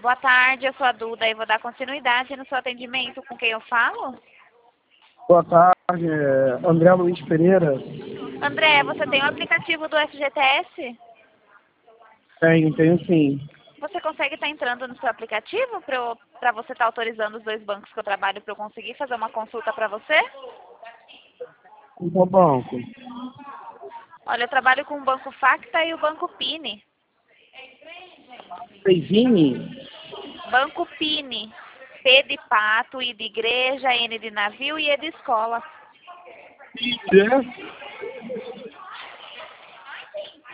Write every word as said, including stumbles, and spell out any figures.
boa tarde, eu sou a Duda e vou dar continuidade no seu atendimento. Com quem eu falo? Boa tarde, é André Luiz Pereira. André, você tem o aplicativo do F G T S? Tenho, tenho sim. Você consegue estar entrando no seu aplicativo para você estar autorizando os dois bancos que eu trabalho para eu conseguir fazer uma consulta para você? Em qual banco? Olha, eu trabalho com o Banco Facta e o Banco Pini. Peivini? Banco Pini. P de pato, I de igreja, N de navio e E de escola. É?